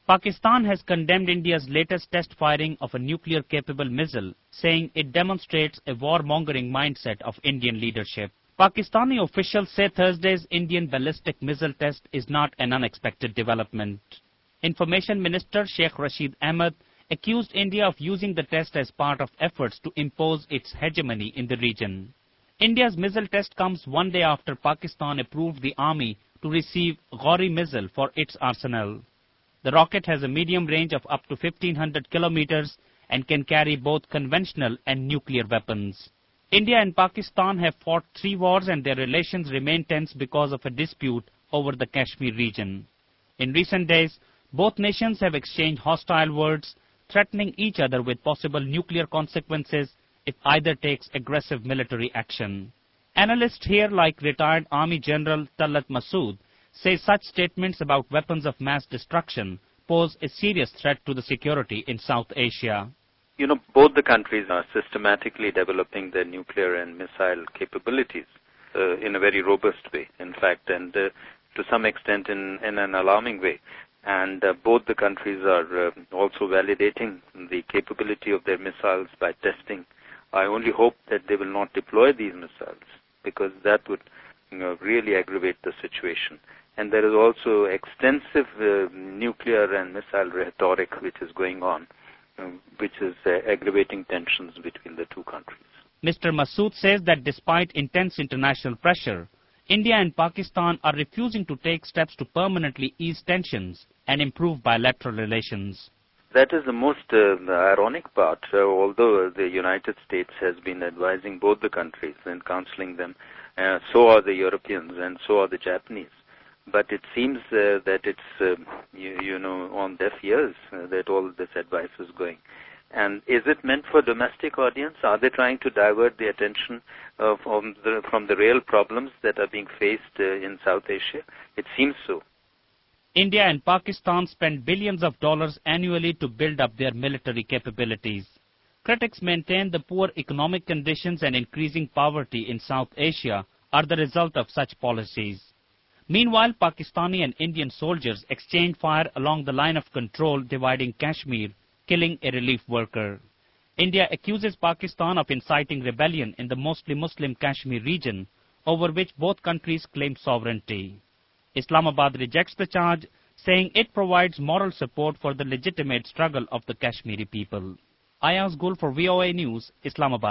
Pakistan has condemned India's latest test firing of a nuclear-capable missile, saying it demonstrates a warmongering mindset of Indian leadership. Pakistani officials say Thursday's Indian ballistic missile test is not an unexpected development. Information Minister Sheikh Rashid Ahmed accused India of using the test as part of efforts to impose its hegemony in the region. India's missile test comes one day after Pakistan approved the army to receive Gauri missile for its arsenal. The rocket has a medium range of up to 1,500 kilometers and can carry both conventional and nuclear weapons. India and Pakistan have fought 3 wars and their relations remain tense because of a dispute over the Kashmir region. In recent days, both nations have exchanged hostile words, threatening each other with possible nuclear consequences if either takes aggressive military action. Analysts here, like retired Army General Talat Masood, say such statements about weapons of mass destruction pose a serious threat to the security in South Asia. Both the countries are systematically developing their nuclear and missile capabilities in a very robust way, in fact, and to some extent in an alarming way. And both the countries are also validating the capability of their missiles by testing. I only hope that they will not deploy these missiles, because that would really aggravate the situation. And there is also extensive nuclear and missile rhetoric which is going on, which is aggravating tensions between the two countries. Mr. Masood says that despite intense international pressure, India and Pakistan are refusing to take steps to permanently ease tensions and improve bilateral relations. That is the most ironic part, although the United States has been advising both the countries and counseling them, so are the Europeans and so are the Japanese. But it seems that it's, on deaf ears that all this advice is going. And is it meant for domestic audience? Are they trying to divert the attention from the real problems that are being faced in South Asia? It seems so. India and Pakistan spend billions of dollars annually to build up their military capabilities. Critics maintain the poor economic conditions and increasing poverty in South Asia are the result of such policies. Meanwhile, Pakistani and Indian soldiers exchanged fire along the line of control dividing Kashmir, killing a relief worker. India accuses Pakistan of inciting rebellion in the mostly Muslim Kashmir region, over which both countries claim sovereignty. Islamabad rejects the charge, saying it provides moral support for the legitimate struggle of the Kashmiri people. Ayaz Gul for VOA News, Islamabad.